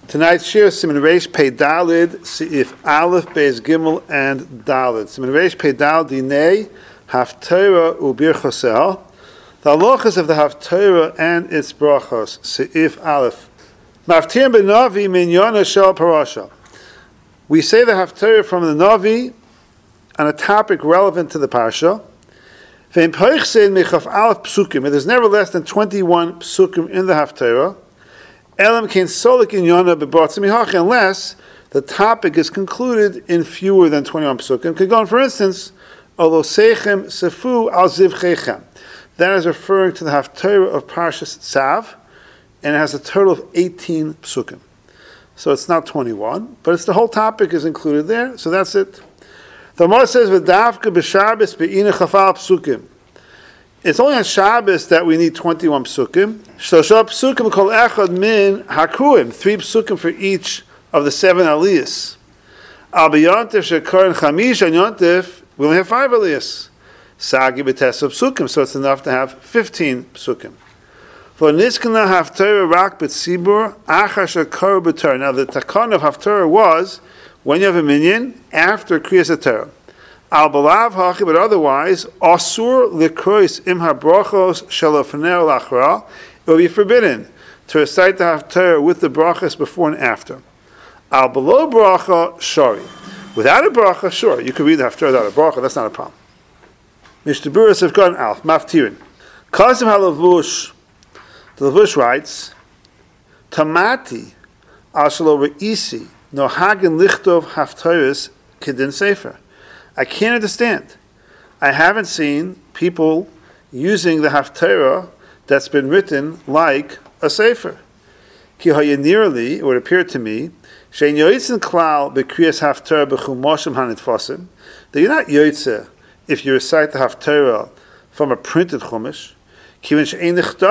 Tonight's shir is Siman Reish Pei Dalid, Seif Aleph, Beis Gimel, and Dalid. Siman Reish Pei Dalid, Dinei, Haftarah Ubirchosel. The halachas of the Haftarah and its brachos, Seif Aleph. Maftir b'Navi minyana shel parasha. We say the Haftarah from the Navi on a topic relevant to the parsha. Ve'im poichsein mechaf Aleph psukim. It is never less than 21 psukim in the Haftarah. Elam ken solik inyana b'batzim mihachi, unless the topic is concluded in fewer than 21 psukim. Could go on, for instance, although seichem sefu al zivchechem. That is referring to the Haftarah of Parshas Tzav, and it has a total of 18 psukim. So it's not 21, but it's the whole topic is included there, so that's it. The Gemara says, "V'davka b'Shabbos be'ina chafal psukim." It's only on Shabbos that we need 21 psukim. Shlosha psukim kol echad min hakuim. 3 psukim for each of the 7 aliyos. Al b'yontif shekar and chamish on yontif, we only have 5 aliyos. Sagi b'tesov psukim, so it's enough to have 15 psukim. For niskana haftarah rak b'tzibur achar shekar b'tor. Now the takon of haftarah was when you have a minyan after kriyas haTorah. Al balav hachi, but otherwise, asur likrois im habrachos shalofanei lachra. It will be forbidden to recite the haftarah with the brachos before and after. Al below bracha shari. Without a bracha, sure, you could read the haftarah without a bracha. That's not a problem. Mishtaburas have gone alf maftirin. Kazim halavush. The Lavush writes, Tamati al shalo reisi no hagen lichtov haftarahs kedin sefer. I can't understand. I haven't seen people using the haftarah that's been written like a sefer. Ki hayanirli, it would appear to me, shein yoitzin klal bekriyas haftarah b'chumoshim hanitfosim, that you're not yoitze if you recite the haftarah from a printed chumash. This is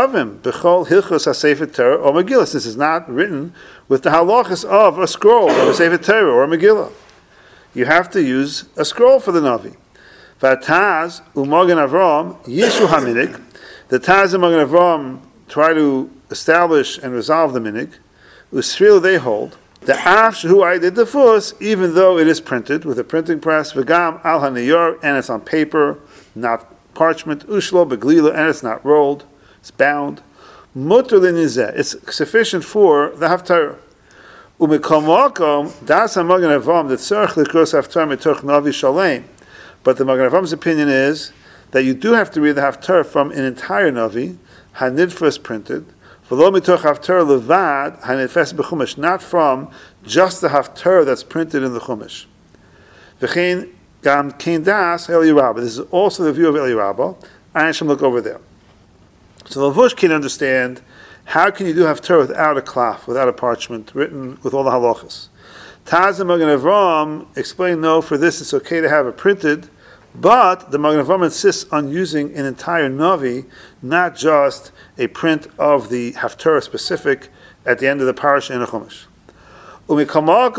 not written with the halachas of a scroll of a Sefer Torah or a Megillah. You have to use a scroll for the Navi. Vataz u'Magen Avram yishu haminig. The Taz and Magen Avram try to establish and resolve the minig. Usril they hold the af shehu aydid defus, even though it is printed with a printing press. V'gam al haniyar, and it's on paper, not parchment, ushlo beglila, and it's not rolled, it's bound. Mutter linizeh, it's sufficient for the haftarah. Umikomakom das Magen Avram that tzarich likros haftarah mitoch navi shalem. But the Magen Avram's opinion is that you do have to read the haftarah from an entire navi, hanidfus printed, v'lo mitoch haftarah levad hanidfes b'chumash, not from just the haftarah that's printed in the chumash. V'chein Gam Kain Das Eli Rabbah. This is also the view of Eli Rabbah. I should look over there. So the Lavush can understand how can you do haftarah without a cloth, without a parchment, written with all the halachas. Taz and Magen Avram explain no, for this it's okay to have it printed, but the Magen Avram insists on using an entire navi, not just a print of the haftarah specific at the end of the parasha in a chumash. But if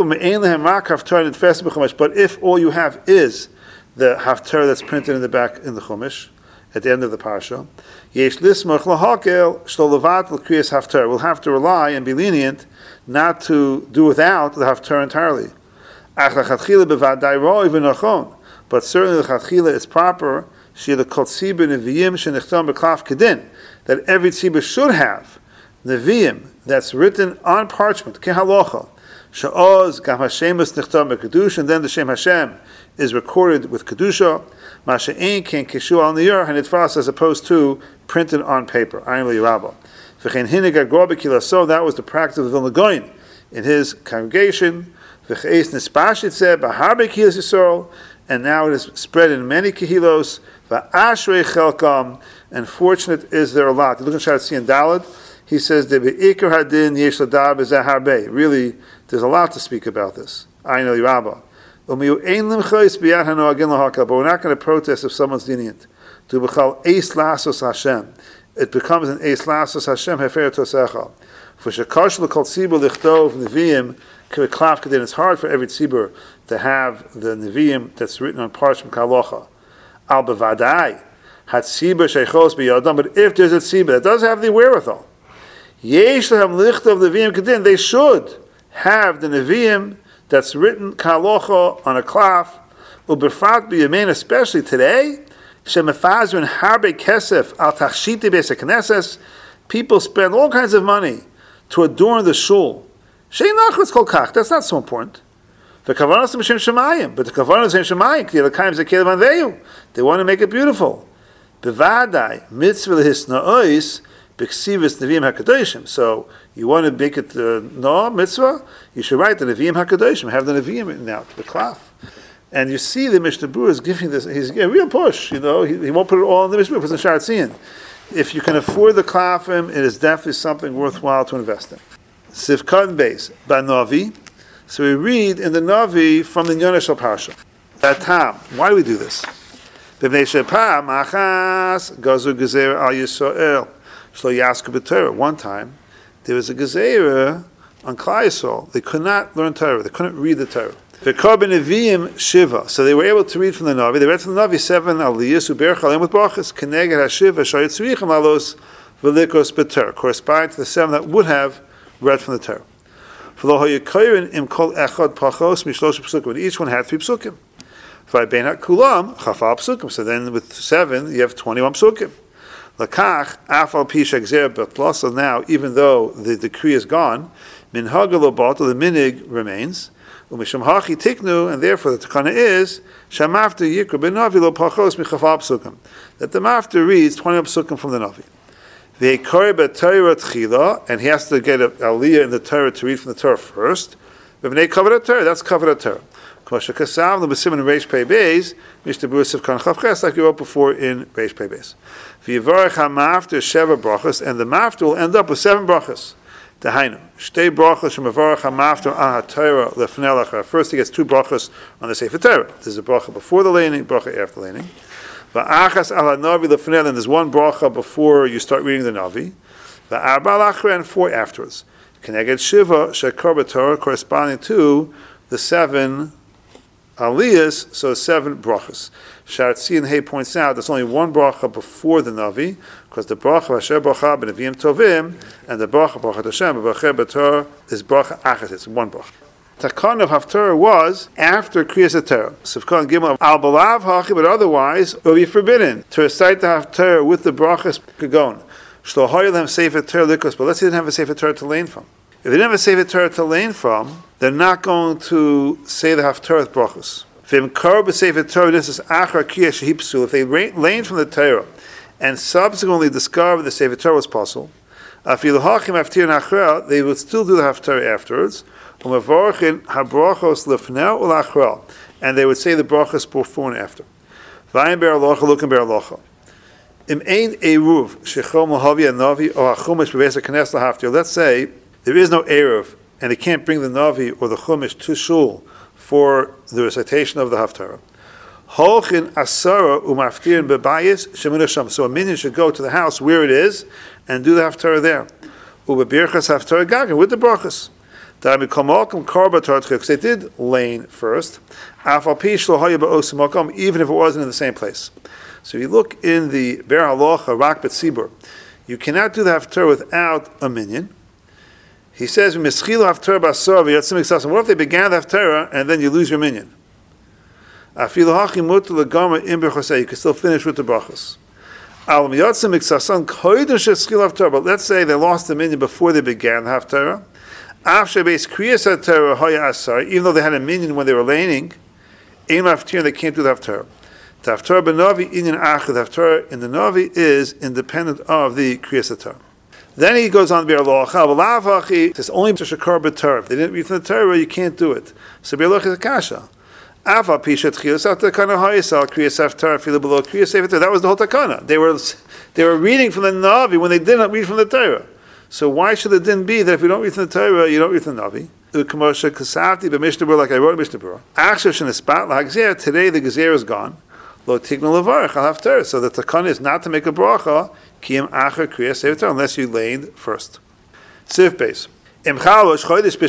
all you have is the haftarah that's printed in the back in the chumash at the end of the parsha, we'll have to rely and be lenient not to do without the haftarah entirely. But certainly the chatchila is proper that every tzibur should have neviim that's written on parchment kehalacha. Sha'oz gam Hashemus nichtam b'kedusha, and then the Shem Hashem is recorded with kedusha. Masha'ein ken kishu al niyar hanitfas, as opposed to printed on paper. Ayin li'Rabbah. V'chein hinig agor b'kilaso, that was the practice of Vilna Gaon in his congregation. V'cheis nispashitzeh b'har b'kilas Yisrael, and now it is spread in many kehilos. V'ashrei chelkam, and fortunate is their lot. You look at Shatzin Dalad. He says, "De'be'ikar hadin yesh ladar b'zeh harbei." Really, there's a lot to speak about this. Ayin li'Rabbah. But we're not going to protest if someone's lenient. To b'chal eis lasos Hashem, it becomes an eis lasos Hashem hefer tosecha. For shekash l'kol tzibur lichtov neviim k'klaf kedin. It's hard for every tzibur to have the neviim that's written on parchment kalocha. Al bevadai hat tzibur sheichos b'yadam. But if there's a tzibur that does have the wherewithal, yesh lehem lichtov neviim kedin, they should have the Nevi'im that's written kalocha on a cloth, uberfat b'yamein, especially today, shemefazrin harbe kesef al tachshiti beis hakneses, people spend all kinds of money to adorn the shul. Sheinach, it's called kach, that's not so important. The kavanas of Hashem Shemayim, but the kavanas of Hashem Shemayim, they want to make it beautiful. Bevadai mitzvah lehisna'os b'ksivis neviim hakadoshim. So you want to make it no mitzvah, you should write the neviim hakadoshim, have the neviim written out, the cloth. And you see the Mishnah Berurah is giving this, he's a real push, he won't put it all in the Mishnah Berurah, puts in Sha'ar Tzion. If you can afford the klafim, it is definitely something worthwhile to invest in. Sivkan Beis, Banovi. So we read in the Navi from the Yonah Shel Parsha. That time, why do we do this? One time, there was a gezerah on Klal Yisrael. They could not learn Torah. They couldn't read the Torah. Shiva. So they were able to read from the Navi. They read from the Navi 7 aliyas uberach aleim with brachas keneged hashiva shayit tzrichim alos velikos b'Torah, corresponding to the 7 that would have read from the Torah. When each one had 3 psukim. So then with 7, you have 21 psukim. So now, even though the decree is gone, the minig remains. And therefore the takana is that the mafta reads 21 psukim from the Navi. And he has to get an aliyah in the Torah to read from the Torah first. That's covered Torah. Like you wrote before in Reish Pei Beis. And the mafta will end up with 7 brachas. First he gets 2 brachas on the Sefer Torah. There's a bracha before the laning, bracha after the laning. And there's 1 bracha before you start reading the Navi. And 4 afterwards. Keneged Shiva Shekar b'Torah, corresponding to the 7 aliyas, so 7 brachas. Sha'ar Tzion Hay points out there's only 1 bracha before the Navi, because the bracha Asher Bracha b'Neviim Tovim and the bracha Brachat Hashem b'Bacheh b'Torah is bracha achas. It's 1 bracha. Takana of Haftarah was after Kriyas HaTorah. Sivkon Gimel al Balav Hachi, but otherwise it will be forbidden to recite the Haftarah with the brachas Kagon. Shlo Hoyelem Sefer Torah Likos, but let's say they didn't have a Sefer Torah to lean from. If they didn't have a Sefer Torah to lean from, they're not going to say the Haftarah with brachas. If they lean from the Torah and subsequently discover the Sefer Torah was possible, they would still do the Haftarah afterwards. And they would say the brachas before and after. Let's say there is no eruv, and they can't bring the Navi or the Chumash to shul for the recitation of the Haftarah. So a minion should go to the house where it is and do the Haftarah there. With the brachas. Because they did lane first, even if it wasn't in the same place. So you look in the Ber Halacha Rak B'Tzibur, you cannot do the Haftarah without a minion. He says, what if they began the Haftarah and then you lose your minion? You can still finish with the brachas. But let's say they lost the minion before they began the Haftarah. Even though they had a minion when they were laning, they can't do the Haftarah. The Haftarah in the Navi is independent of the Kriyas HaTorah. Then he goes on to Be'er Locha. It's only to Shekar b'Torah. If they didn't read from the Torah, you can't do it. So Be'er Locha is a kasha. That was the whole takana. They were reading from the Navi when they didn't read from the Torah. So why should it then be that if you don't read from the Torah, you don't read from the Navi? Like I wrote in Mishnah Berurah. Today the Gezer is gone. So the takana is not to make a bracha unless you laid first. Sif base. If Rosh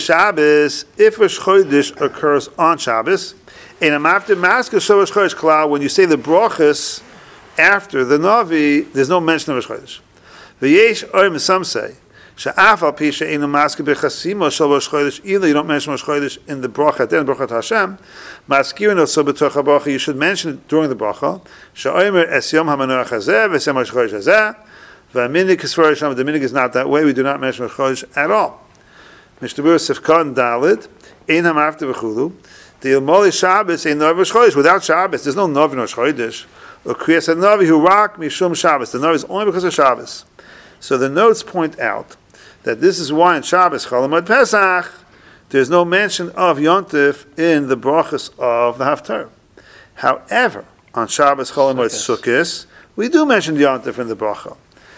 Chodesh occurs on Shabbos, when you say the brachas after the Navi, there's no mention of Rosh Chodesh. Some say She'af al pi she'enu maske b'chasimo shel Rosh Chodesh, even though you don't mention Rosh Chodesh in the bracha at the end, bracha Hashem, maskirin also b'toch bracha, you should mention it during the bracha. She'omer es yom hamenorach hazeh v'esem Rosh Chodesh hazeh, v'aminik kisvar Hashem, the minig is not that way, we do not mention Rosh Chodesh at all. Mishtabur Sifkan Dalid, ein hamafter v'chulu, the Ilmoli Shabbos ain't Novi Rosh Chodesh. Without Shabbos, there's no Novi Rosh Chodesh. Or Kriyas Novi who rock Mishum Shabbos. The Novi is only because of Shabbos. So the notes point out that this is why in Shabbos, Cholamod Pesach, there's no mention of Yontif in the brachas of the Haftarah. However, on Shabbos, Cholamod Sukkos, we do mention Yontif in the bracha.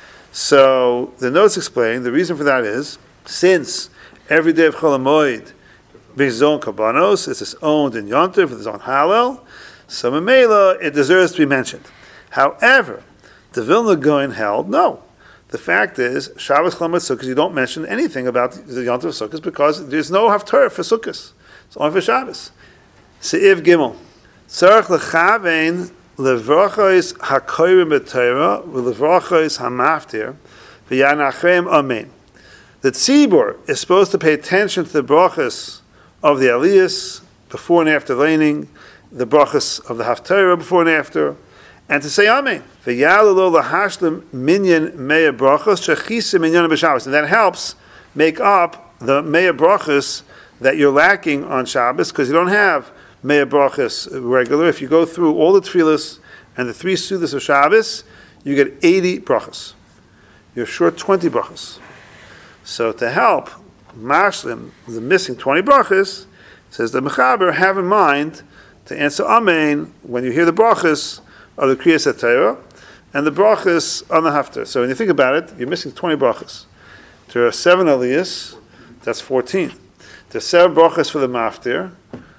So the notes explain the reason for that is since every day of Cholamod his own kabbanos, it's owned in Yontif with his own Hallel, so Mamela, it deserves to be mentioned. However, the Vilna Gaon held, no. The fact is, Shabbos Cholamod Sukkos, you don't mention anything about the Yontif of Sukkos because there's no Haftarah for Sukkos. It's only for Shabbos. Se'iv Gimel. Tzarech lechavein levrachos hakoyrim b'Torah v'levrachos hamaftir v'yanachem amen. The tzibur is supposed to pay attention to the brachas of the aliyas before and after laning, the brachas of the haftarah before and after, and to say amen. V'yalelo lahashlim minyan meya brachas shechisim minyan b'Shabbos, and that helps make up the meya brachas that you're lacking on Shabbos because you don't have meya brachas regular. If you go through all the tefillas and the 3 sudas of Shabbos, you get 80 brachas. You're short 20 brachas. So to help mashlim, the missing 20 brachas, says the Mechaber, have in mind to answer Amen when you hear the brachas of the Kriyas HaTorah and the brachas on the Haftarah. So when you think about it, you're missing 20 brachas. There are 7 aliyas, that's 14. There's 7 brachas for the Maftir,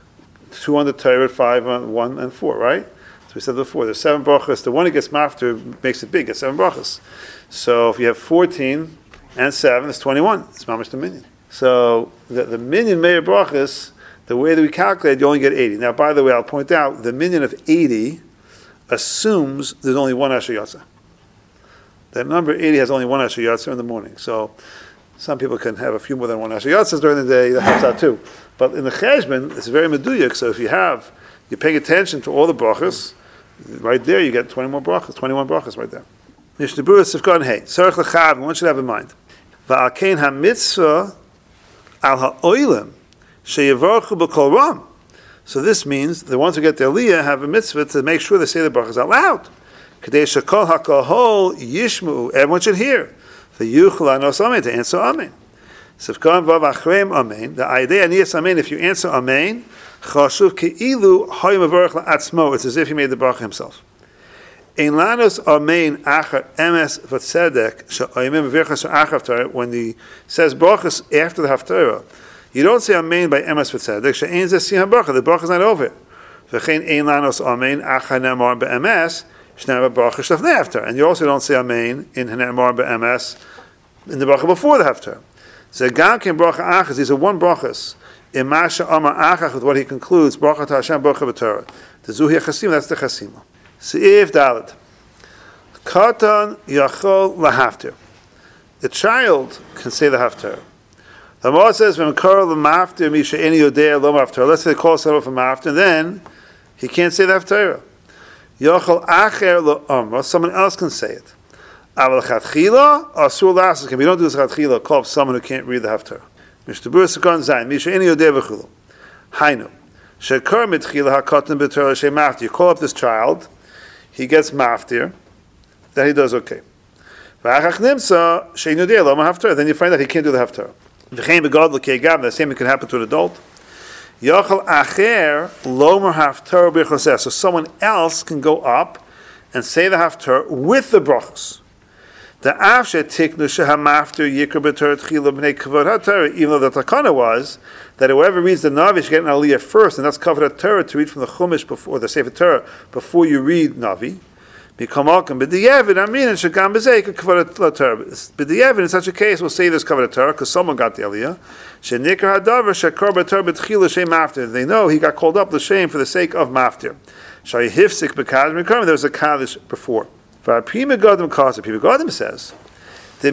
2 on the Torah, 5 on 1 and 4, right? So we said before, there's 7 brachas. The one who gets Maftir makes it big, gets 7 brachas. So if you have 14 and 7, it's 21. It's mamash the minyan. So the minyan meir brachas, the way that we calculate, you only get 80. Now, by the way, I'll point out, the minyan of 80 assumes there's only one Asher Yatza. That number 80 has only one Asher Yatza in the morning. So some people can have a few more than one Asher Yatzas during the day, that helps out too. But in the Cheshbon, it's very meduyak, so if you're paying attention to all the brachas, right there you get 20 more brachas, 21 brachas right there. Mishnah Berurah Sifkan Hey, Tzarech L'chav, one should have in mind. Va'alkein ha-mitzvah al ha'oilim sheyevarchu b'kol ram. So this means the ones who get the aliyah have a mitzvah to make sure they say the brachas out loud. Kadei shekol ha'kahol yishmu, everyone should hear. V'yuchel anos amen, to answer amen. Sifkan vav achreim amen, the idea aniyas amen, if you answer amen, chashuv ke'ilu hoy mevarach la'atzmo, it's as if he made the bracha himself. Ein lanos amen achar emes v'tzedek she'oimim v'virchas achar haftarah, when he says brachas after the haftarah, you don't say amen by emes v'tzedek, she'ein zeh siyam bracha, the bracha is not over. V'chein ein lanos amen achar ne'amar be'emes, she'ne'amar bracha shlefnei haftarah, and you also don't say amen in ne'amar be'emes, in the bracha before the haftarah. So gam ken bracha achas, these are one brachas. Imasha amar achach, with what he concludes, bracha to Hashem, bracha b'Torah. The zuhi chasim, that's the chasima. Se'iv Dalet. Katan yachol lahaftir. The child can say the haftar. The Gemara says, "V'mekar l'maftir misha eni yodea lo maftar." Let's say they call someone from maftir, then he can't say the haftar. Yachol acher lo amra. Someone else can say it. Aval chatchila asur lasik. We don't do this chatchila. Call someone who can't read the haftar. Mishnah Berurah Sifkan Zayin misha eni yodea v'chulo. Hainu shekar mitchila hakatan b'Torah l'shem maftir. You call up this child. He gets maftir, then he does okay. Then you find out he can't do the haftarah. The same thing can happen to an adult. So someone else can go up and say the haftarah with the brachos. Even though the takana was that whoever reads the Navi should get an aliyah first, and that's covered Torah to read from the Chumash before the Sefer Torah before you read Navi. In such a case, we'll say this covered Torah because someone got the aliyah. They know he got called up l'shem for the sake of maftir. There was a kaddish before. Prima Gadim says, So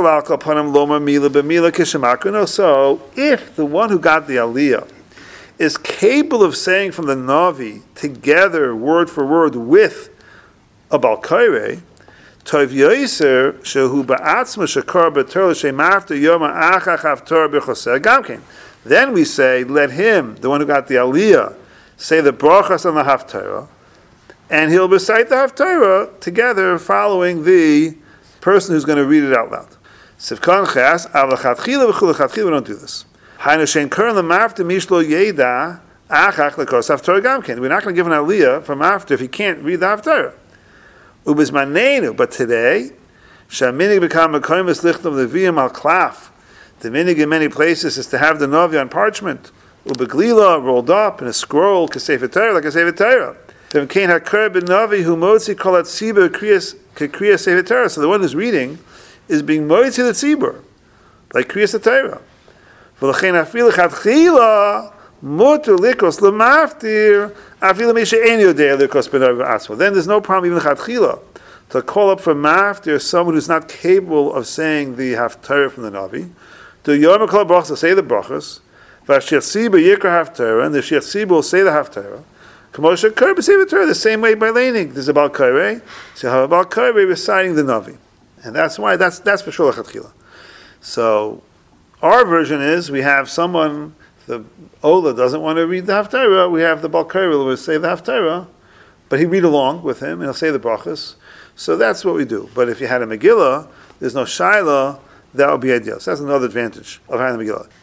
if the one who got the aliyah is capable of saying from the Navi together, word for word, with a Balkaire, Tov Yoiser Shehu Ba'atzma Shakar B'Tor L'Shemafta Yoma Achach Haftorah B'Choseh Gamkein. Then we say, let him, the one who got the aliyah, say the brachas on the Haftarah, and he'll recite the Haftarah together following the person who's going to read it out loud. Sivkan Chas, Avlachatchila V'Chulachatchila, we don't do this. Hainu Shein Kern L'Mafta Mishlo Yeda Achach L'Kos Haftarah Gamkein. We're not going to give an aliyah from after if he can't read the Haftarah. Ubizmanenu, but today, Shaminig become a koimus lichtam leviyim al klaf. The minig in many places is to have the Navi on parchment, ubeglila, rolled up in a scroll, Sefer Torah, like a Sefer Torah. Then kain hakar ben Navi hu motzi kol hatzibur kriyas Sefer Torah. So the one who's reading is being motzi the tzibur, like kriyas Torah. V'lachein afilu chatchila muter likos lemaftir afilu misha ein yodei likos ben Navi v'asma. Then there's no problem even chatchila to call up for maftir someone who's not capable of saying the haftarah from the Navi. The Yom Kol Brachos say the brachos. V'ashir Siba Yikra Haftarah, and the Shir Siba will say the Haftarah. Kamosha Kerb Sefer Torah the same way by laning. There's a Balkaire. So how about Balkaire reciting the Navi, and that's why that's for sure Lechatchila. So our version is we have someone, the Ola doesn't want to read the Haftarah. We have the Balkaire who will say the Haftarah, but he read along with him and he'll say the brachos. So that's what we do. But if you had a Megillah, there's no Shaila. That would be ideal. So that's another advantage of having the Megillah.